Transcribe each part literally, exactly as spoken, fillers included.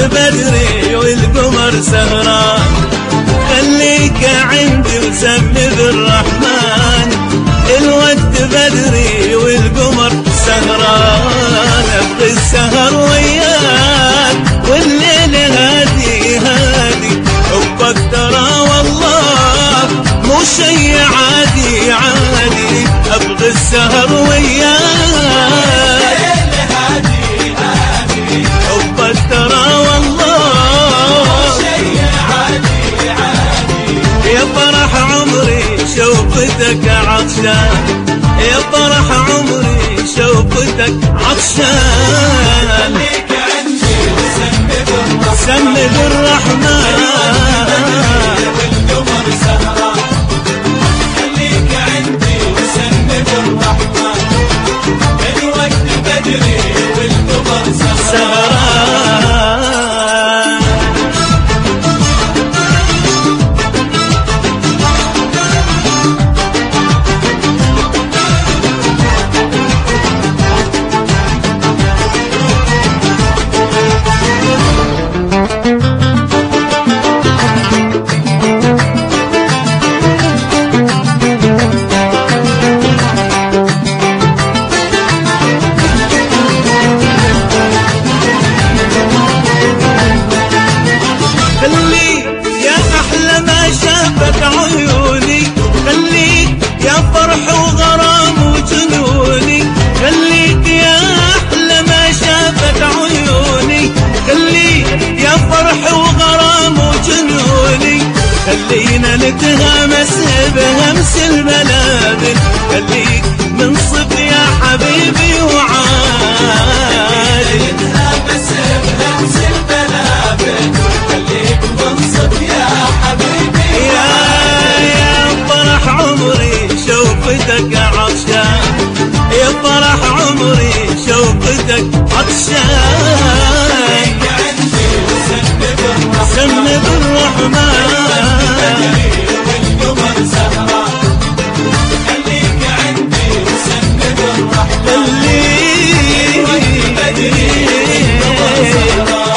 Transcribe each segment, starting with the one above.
بدري والقمر سهران، خليك عندي وسمي بالرحمن. الوقت بدري والقمر سهران، ابغي السهر وياك والليل هادي هادي. حبك ترى والله مو شي عادي عادي، ابغي السهر وياك والليل هادي هادي. حبك ترى والله مو شي عادي عادي. يا فرح عمري شوفتك عطشان، يا فرح عمري شوفتك عطشان. خليك عندي وسمي بالرحمن، سمي بالرحمن. والقمر سهران، خليك عندي وسمي بالرحمن. الوقت بدري والقمر سهران. خلينا نتهامس بهمس الملابل، خليك منصف يا حبيبي وعالي. نتهامس بهمس الملابل، خليك منصف يا حبيبي وعالي. يا فرح عمري شوفتك عطشان، يا فرح عمري شوفتك عطشان. سمي بالرحمن. والقمر سهران، خليك عندي وسمي بالرحمن. الوقت بدري والقمر سهران.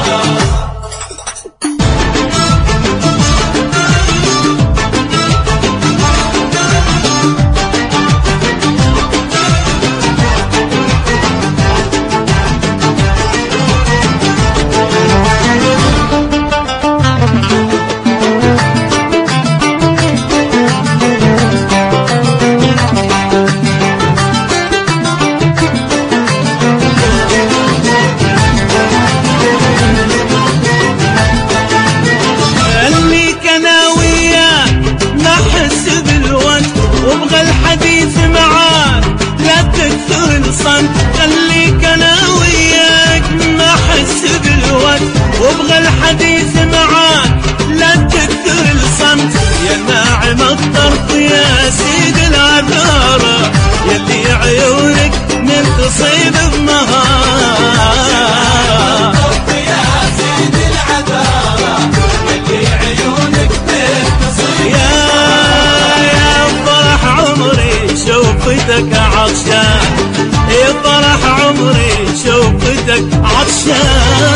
وابغى الحديث معاك لا تكثر الصمت، خليك انا وياك ما احس بالوقت. وابغى الحديث معاك لا تكثر الصمت، يا ناعم الطرف يا سيد العذارى، يلي عيونك من تصيب بنهار. يا سيد العذارى، يلي عيونك من تصيب شوفتك عطشان، يا فرح عمري شوفتك عطشان.